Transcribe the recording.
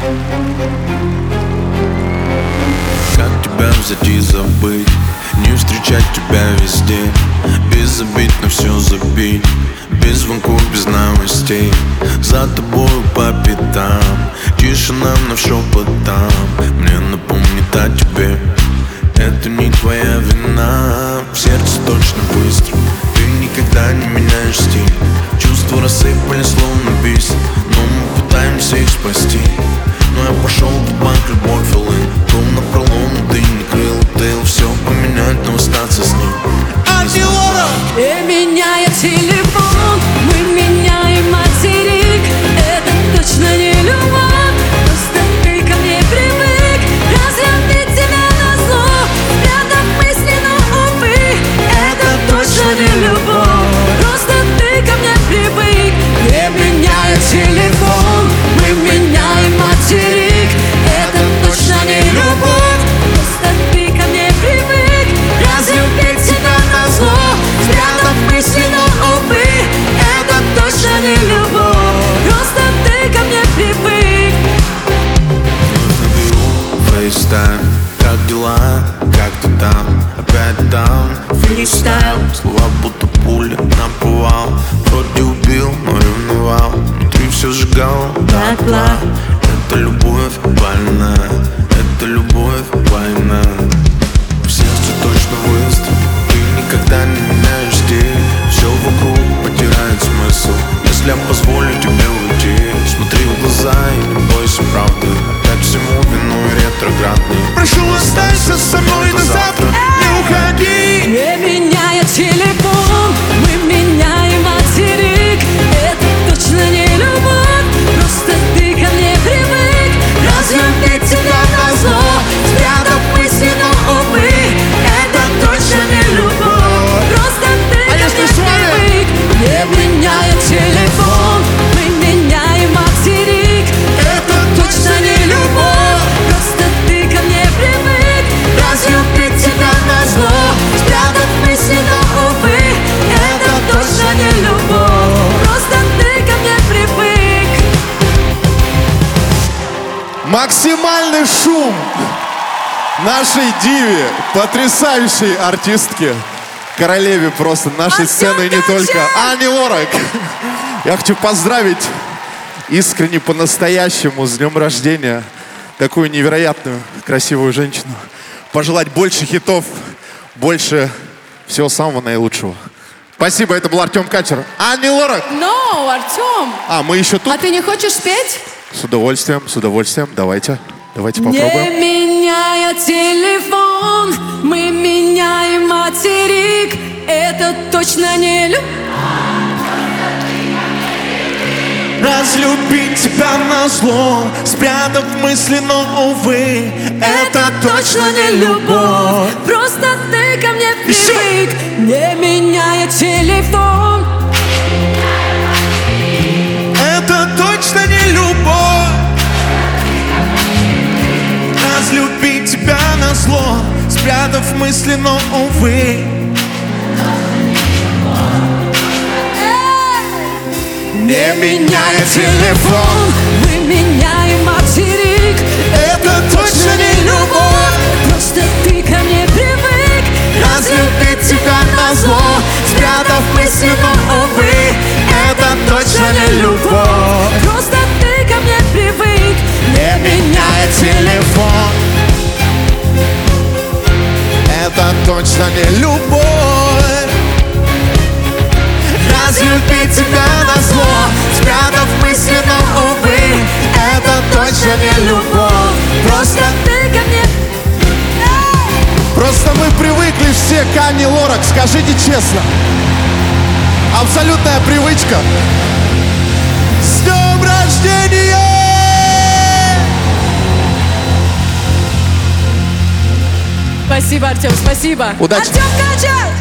Как тебя взять и забыть, не встречать тебя везде, без обид на все забить, без звонков, без новостей, за тобою по пятам, тишина на шепотам. Мне напомнит о тебе, это не твоя вина. В сердце точно выстрел, ты никогда не меняешь стиль. Чувства рассыпались словно бис, но мы пытаемся их спасти. Но я пошел в банк, любовь all-in, дом на пролом, ты не крыл, тыл. Все поменять, но остаться с ним. И меняет телефон, мы меняем материк. Это точно не любовь, просто ты ко мне привык. Разлюбить тебя назло, спрятав мысли, но увы, это точно не любовь, просто ты ко мне привык. И меняет телефон, мы меняем материк. Это точно не любовь, просто ты ко мне привык. Разлюбить тебя назло, спрятав мысли, но увы, это точно не любовь, просто ты ко мне привык. Фейстайм, как дела, как ты там, опять там. Фристайл, слова будто пули на повал. Вроде убил, но ревновал, внутри все сжигал дотла. Это любовь больная, это любовь война. В сердце точно выстрел, ты никогда не меняешь стиль. Все вокруг потеряет смысл, если я позволю тебе уйти. Смотри в глаза и не бойся правды, опять всему виной ретроградный. Прошу, останься со мной до завтра, не уходи. не меняя телефон, мы меняем материк. Это точно не любовь, просто ты ко мне привык. Разлюбить тебя назло, спрятав мысли, но увы, это точно не любовь, просто ты ко мне привык. Не меняя телефон, мы меняем материк. Это точно не любовь, просто ты ко мне привык. Разлюбить тебя назло, спрятав мысли, но увы, это точно не любовь, просто ты ко мне привык. Максимальный шум нашей диве, потрясающей артистке, королеве просто нашей сцены и не только, Ани Лорак. Я хочу поздравить искренне, по-настоящему с днем рождения такую невероятную, красивую женщину. Пожелать больше хитов, больше всего самого наилучшего. Спасибо, это был Артем Качер. Ани Лорак. No, Артем, Мы еще тут. а ты не хочешь спеть? С удовольствием, давайте Не попробуем. меняя телефон, мы меняем материк. Это точно не любовь. Разлюбить тебя назло, спрятав мысли, но, увы, Это точно не любовь, просто ты ко мне привык. Не меняя телефон, Это точно не любовь. Разлюбить тебя назло, спрятав мысли, но, увы. не меняя телефон, мы меняем материк. Это точно не любовь. Просто ты ко мне привык. Разлюбить тебя назло, спрятав мысли, но, увы, это точно не любовь. Просто ты ко мне привык. Не меняя телефон, это точно не любовь. Разлюбить тебя назло, спрятав мысли, но, увы, это точно не любовь. Просто Просто мы привыкли все к Ани Лорак, скажите честно. Абсолютная привычка. С днем рождения! Спасибо, Артем, спасибо. Удачи. Артем Качер!